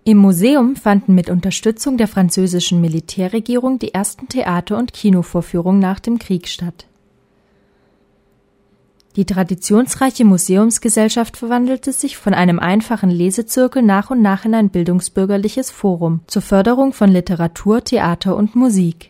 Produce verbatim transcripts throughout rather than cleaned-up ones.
Im Museum fanden mit Unterstützung der französischen Militärregierung die ersten Theater- und Kinovorführungen nach dem Krieg statt. Die traditionsreiche Museumsgesellschaft verwandelte sich von einem einfachen Lesezirkel nach und nach in ein bildungsbürgerliches Forum zur Förderung von Literatur, Theater und Musik.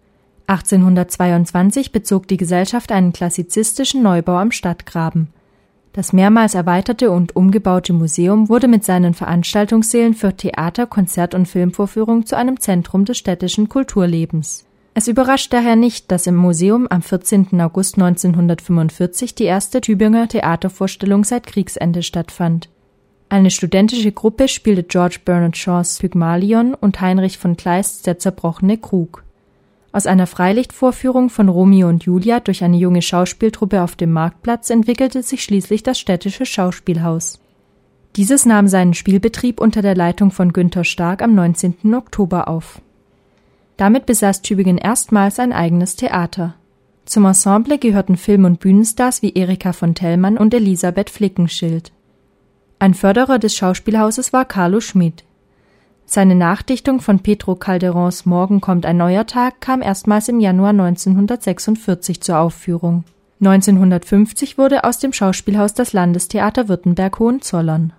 achtzehnhundertzweiundzwanzig bezog die Gesellschaft einen klassizistischen Neubau am Stadtgraben. Das mehrmals erweiterte und umgebaute Museum wurde mit seinen Veranstaltungssälen für Theater-, Konzert- und Filmvorführungen zu einem Zentrum des städtischen Kulturlebens. Es überrascht daher nicht, dass im Museum am vierzehnten August neunzehnhundertfünfundvierzig die erste Tübinger Theatervorstellung seit Kriegsende stattfand. Eine studentische Gruppe spielte George Bernard Shaws Pygmalion und Heinrich von Kleists Der zerbrochene Krug. Aus einer Freilichtvorführung von Romeo und Julia durch eine junge Schauspieltruppe auf dem Marktplatz entwickelte sich schließlich das städtische Schauspielhaus. Dieses nahm seinen Spielbetrieb unter der Leitung von Günther Stark am neunzehnten Oktober auf. Damit besaß Tübingen erstmals ein eigenes Theater. Zum Ensemble gehörten Film- und Bühnenstars wie Erika von Tellmann und Elisabeth Flickenschild. Ein Förderer des Schauspielhauses war Carlo Schmid. Seine Nachdichtung von Pedro Calderons Morgen kommt ein neuer Tag kam erstmals im Januar neunzehnhundertsechsundvierzig zur Aufführung. neunzehnhundertfünfzig wurde aus dem Schauspielhaus das Landestheater Württemberg-Hohenzollern.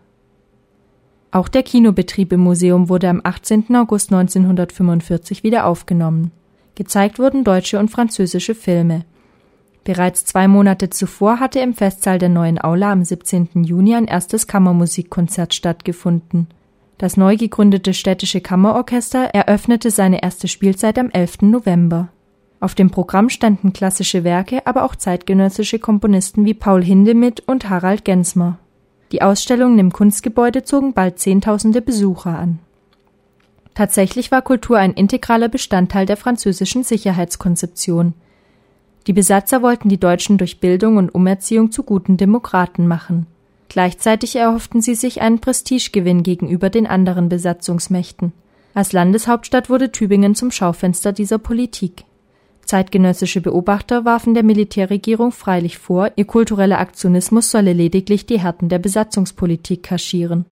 Auch der Kinobetrieb im Museum wurde am achtzehnten August neunzehnhundertfünfundvierzig wieder aufgenommen. Gezeigt wurden deutsche und französische Filme. Bereits zwei Monate zuvor hatte im Festsaal der Neuen Aula am siebzehnten Juni ein erstes Kammermusikkonzert stattgefunden. Das neu gegründete Städtische Kammerorchester eröffnete seine erste Spielzeit am elften November. Auf dem Programm standen klassische Werke, aber auch zeitgenössische Komponisten wie Paul Hindemith und Harald Gensmer. Die Ausstellungen im Kunstgebäude zogen bald Zehntausende Besucher an. Tatsächlich war Kultur ein integraler Bestandteil der französischen Sicherheitskonzeption. Die Besatzer wollten die Deutschen durch Bildung und Umerziehung zu guten Demokraten machen. Gleichzeitig erhofften sie sich einen Prestigegewinn gegenüber den anderen Besatzungsmächten. Als Landeshauptstadt wurde Tübingen zum Schaufenster dieser Politik. Zeitgenössische Beobachter warfen der Militärregierung freilich vor, ihr kultureller Aktionismus solle lediglich die Härten der Besatzungspolitik kaschieren.